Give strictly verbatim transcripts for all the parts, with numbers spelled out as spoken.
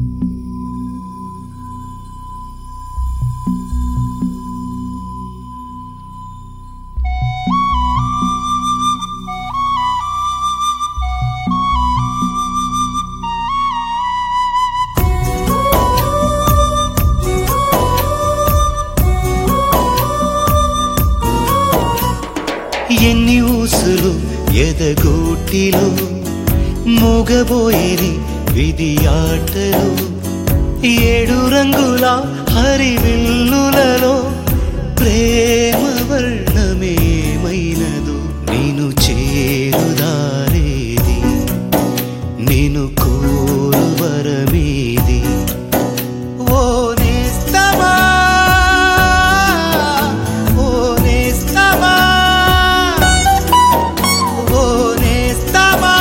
ఎన్ని ఊసులు ఎదగూటిలో మూగబోయేది విధి ఆటలు ఏడు రంగుల హరివిల్లులలో ప్రేమ వర్ణమేమైనదు నేను చేరుదారేది నేను కోరు వరమేది ఓ నేస్తమా ఓ నేస్తమా ఓ నేస్తమా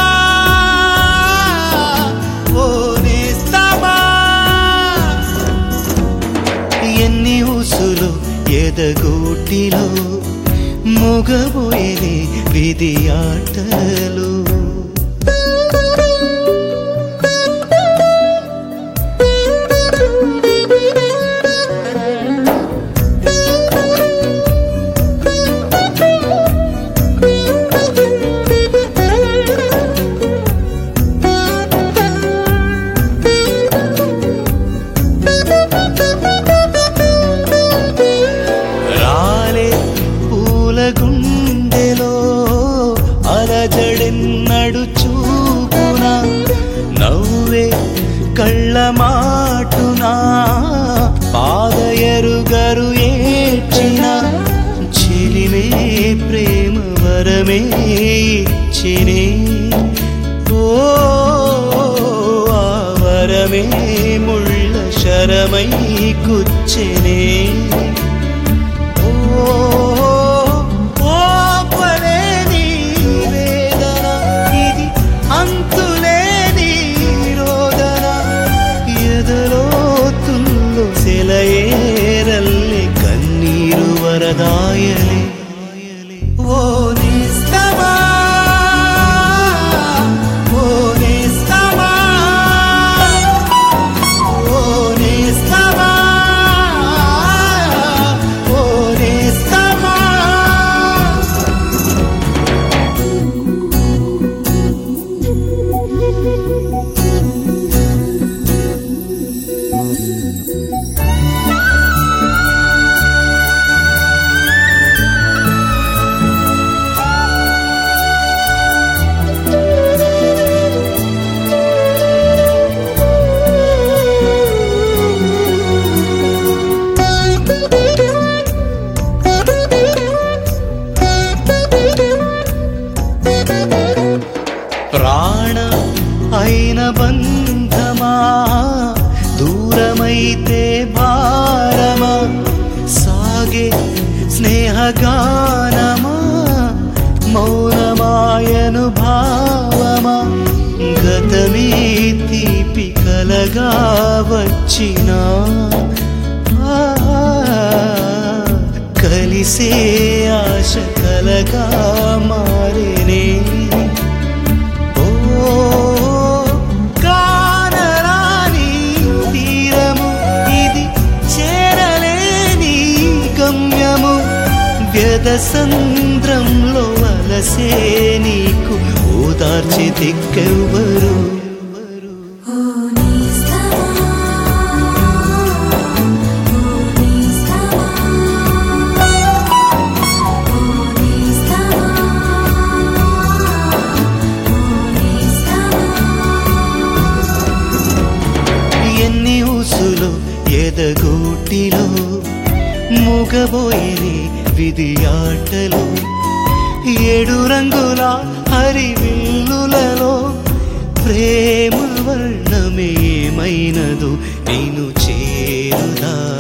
ఓ నేస్తమా ఎన్ని ఊసులు ఎదగూటిలో మూగబోయేది విధి ఆటలు గుండెలో అలజడెన్నడు చూపున నవ్వే కళ్ళ మాటునా పాదయరుగరు ఏడ్చిన చెలిమే ప్రేమ వరమే ఇచ్చినే ఓ ఆ వరమే ముళ్ళ శరమై గుచ్చెనే ఓ సెలయేరల్లే కన్నీరు వరదాయలే ఓ నేస్తమా ఓ నేస్తమా ఓ నేస్తమా ఓ నేస్తమా ప్రాణ అయిన బంధమా దూరమైతే భారమా సాగే స్నేహగానమా మౌనమాయను భావమా గతమే తీపి కలగా వచ్చినా కలిసే ఆశ కలగా మారేనే కానరాని తీరము ఇది చేరలేని గమ్యము వ్యధ సంద్రంలో అలసే నీకు ఓదార్చి దిక్కెవ్వరు ఎదగూటిలో మూగబోయేది విధి ఆటలు ఏడు రంగుల హరివిల్లులలో ప్రేమ వర్ణమేమైనదు నేను చేరుదా